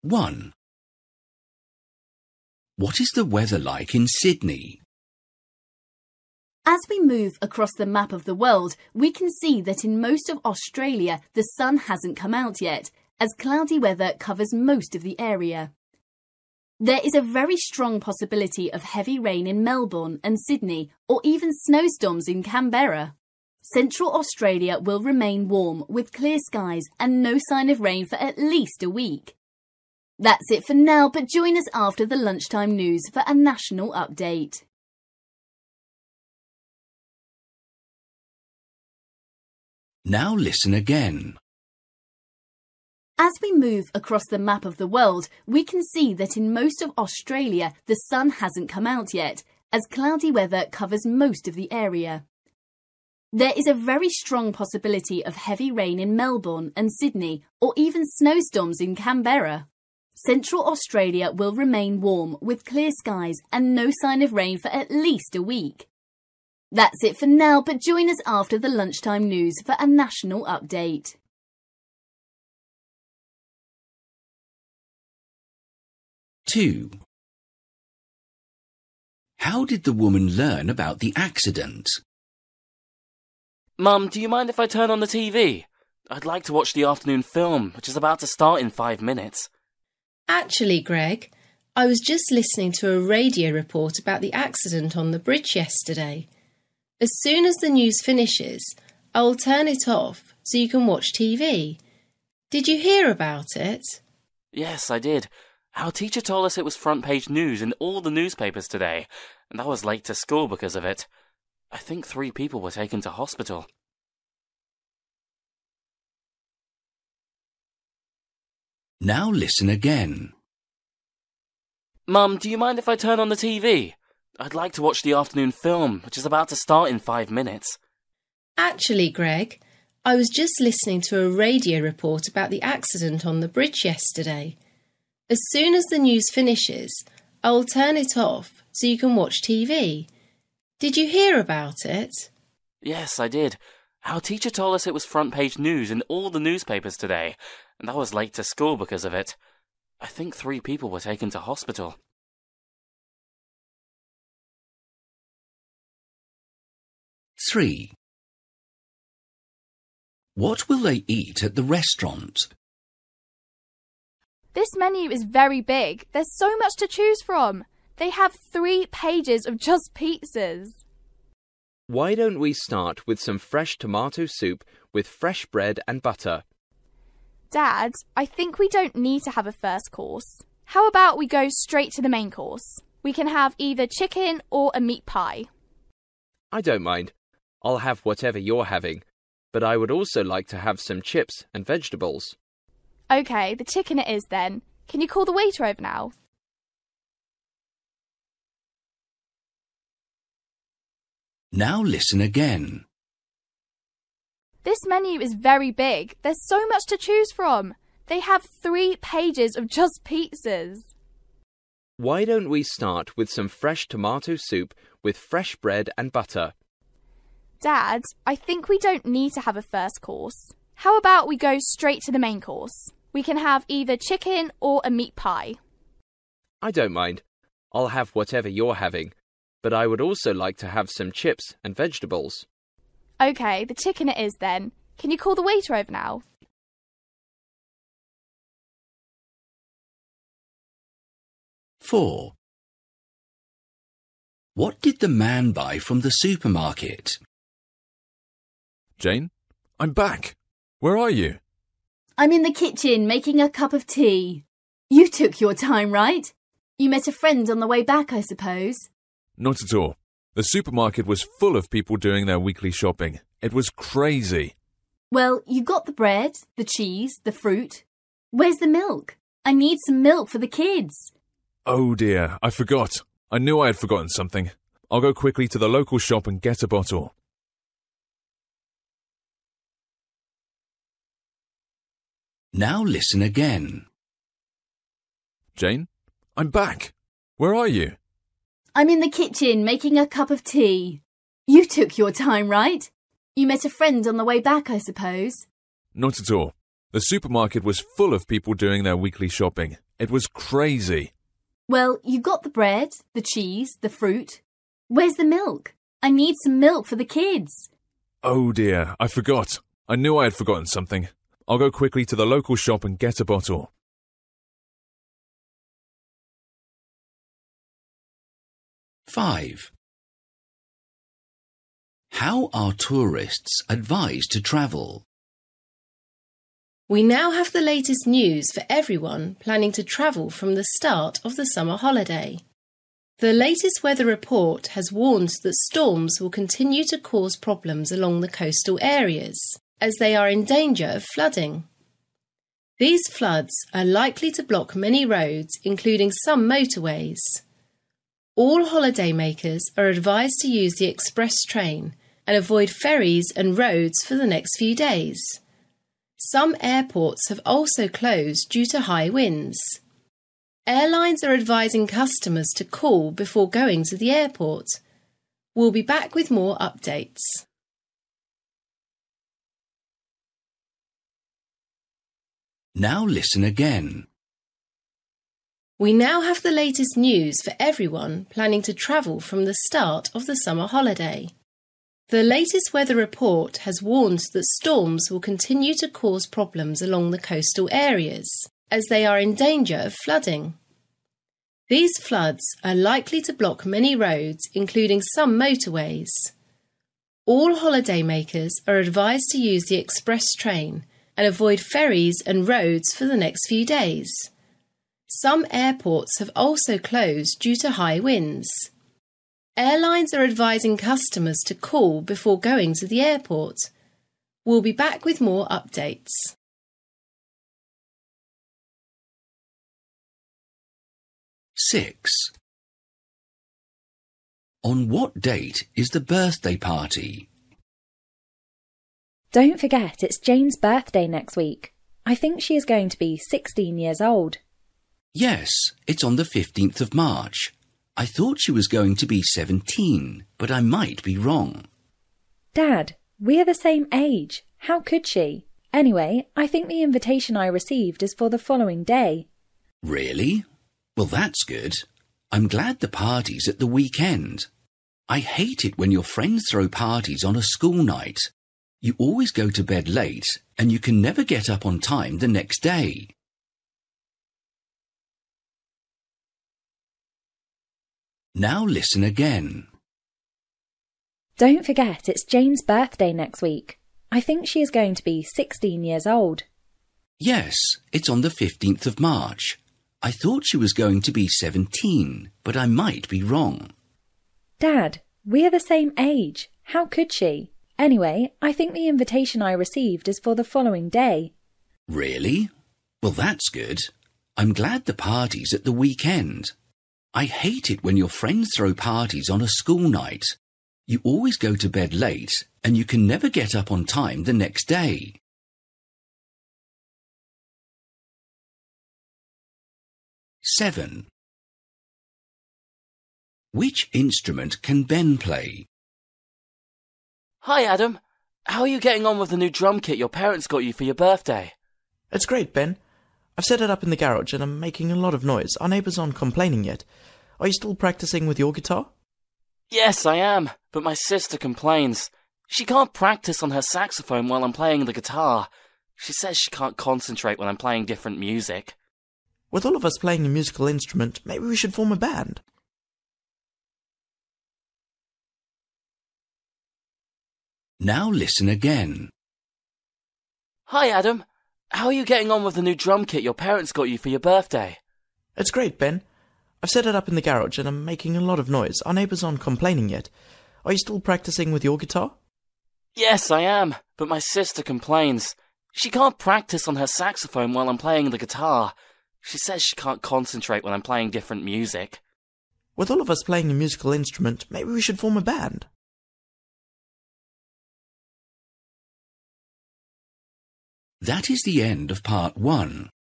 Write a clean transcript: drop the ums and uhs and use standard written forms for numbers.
1. What is the weather like in Sydney? As we move across the map of the world, we can see that in most of Australia the sun hasn't come out yet, as cloudy weather covers most of the area. There is a very strong possibility of heavy rain in Melbourne and Sydney, or even snowstorms in Canberra. Central Australia will remain warm with clear skies and no sign of rain for at least a week. That's it for now, but join us after the lunchtime news for a national update. Now listen again. As we move across the map of the world, we can see that in most of Australia the sun hasn't come out yet, as cloudy weather covers most of the area. There is a very strong possibility of heavy rain in Melbourne and Sydney, or even snowstorms in Canberra. Central Australia will remain warm with clear skies and no sign of rain for at least a week. That's it for now, but join us after the lunchtime news for a national update. Two. How did the woman learn about the accident? Mum, do you mind if I turn on the TV? I'd like to watch the afternoon film, which is about to start in 5 minutes. Actually, Greg, I was just listening to a radio report about the accident on the bridge yesterday. As soon as the news finishes, I will turn it off so you can watch TV. Did you hear about it? Yes, I did. Our teacher told us it was front-page news in all the newspapers today, and I was late to school because of it. I think 3 people were taken to hospital. Now listen again. Mum, do you mind if I turn on the TV? I'd like to watch the afternoon film, which is about to start in 5 minutes. Actually, Greg, I was just listening to a radio report about the accident on the bridge yesterday. As soon as the news finishes, I will turn it off so you can watch TV. Did you hear about it? Yes, I did. Our teacher told us it was front-page news in all the newspapers today, and I was late to school because of it. I think 3 people were taken to hospital. Three. What will they eat at the restaurant? This menu is very big. There's so much to choose from. They have 3 pages of just pizzas. Why don't we start with some fresh tomato soup with fresh bread and butter? Dad, I think we don't need to have a first course. How about we go straight to the main course? We can have either chicken or a meat pie. I don't mind. I'll have whatever you're having, but I would also like to have some chips and vegetables. OK, the chicken it is then. Can you call the waiter over now? Now listen again. This menu is very big. There's so much to choose from. They have 3 pages of just pizzas. Why don't we start with some fresh tomato soup with fresh bread and butter? Dad, I think we don't need to have a first course. How about we go straight to the main course? We can have either chicken or a meat pie. I don't mind. I'll have whatever you're having, but I would also like to have some chips and vegetables. OK, the chicken it is then. Can you call the waiter over now? Four. What did the man buy from the supermarket? Jane, I'm back. Where are you? I'm in the kitchen making a cup of tea. You took your time, right? You met a friend on the way back, I suppose. Not at all. The supermarket was full of people doing their weekly shopping. It was crazy. Well, you got the bread, the cheese, the fruit. Where's the milk? I need some milk for the kids. Oh dear, I forgot. I knew I had forgotten something. I'll go quickly to the local shop and get a bottle. Now listen again. Jane, I'm back. Where are you? I'm in the kitchen making a cup of tea. You took your time, right? You met a friend on the way back, I suppose. Not at all. The supermarket was full of people doing their weekly shopping. It was crazy. Well, you got the bread, the cheese, the fruit. Where's the milk? I need some milk for the kids. Oh dear, I forgot. I knew I had forgotten something. I'll go quickly to the local shop and get a bottle. Five. How are tourists advised to travel? We now have the latest news for everyone planning to travel from the start of the summer holiday. The latest weather report has warned that storms will continue to cause problems along the coastal areas, as they are in danger of flooding. These floods are likely to block many roads, including some motorways. All holidaymakers are advised to use the express train and avoid ferries and roads for the next few days. Some airports have also closed due to high winds. Airlines are advising customers to call before going to the airport. We'll be back with more updates. Now listen again. We now have the latest news for everyone planning to travel from the start of the summer holiday. The latest weather report has warned that storms will continue to cause problems along the coastal areas, as they are in danger of flooding. These floods are likely to block many roads, including some motorways. All holidaymakers are advised to use the express train and avoid ferries and roads for the next few days. Some airports have also closed due to high winds. Airlines are advising customers to call before going to the airport. We'll be back with more updates. Six. On what date is the birthday party? Don't forget it's Jane's birthday next week. I think she is going to be 16 years old. Yes, it's on the 15th of March. I thought she was going to be 17, but I might be wrong. Dad, we're the same age. How could she? Anyway, I think the invitation I received is for the following day. Really? Well, that's good. I'm glad the party's at the weekend. I hate it when your friends throw parties on a school night. You always go to bed late and you can never get up on time the next day. Now listen again. Don't forget it's Jane's birthday next week. I think she is going to be 16 years old. Yes, it's on the 15th of March. I thought she was going to be 17, but I might be wrong. Dad, we're the same age. How could she? Anyway, I think the invitation I received is for the following day. Really? Well, that's good. I'm glad the party's at the weekend. I hate it when your friends throw parties on a school night. You always go to bed late and you can never get up on time the next day. Seven. Which instrument can Ben play? Hi, Adam. How are you getting on with the new drum kit your parents got you for your birthday? It's great, Ben. I've set it up in the garage and I'm making a lot of noise. Our neighbours aren't complaining yet. Are you still practicing with your guitar? Yes, I am, but my sister complains. She can't practice on her saxophone while I'm playing the guitar. She says she can't concentrate when I'm playing different music. With all of us playing a musical instrument, maybe we should form a band. Now listen again. Hi, Adam. How are you getting on with the new drum kit your parents got you for your birthday? It's great, Ben. I've set it up in the garage and I'm making a lot of noise. Our neighbours aren't complaining yet. Are you still practicing with your guitar? Yes, I am, but my sister complains. She can't practice on her saxophone while I'm playing the guitar. She says she can't concentrate when I'm playing different music. With all of us playing a musical instrument, maybe we should form a band. That is the end of part 1.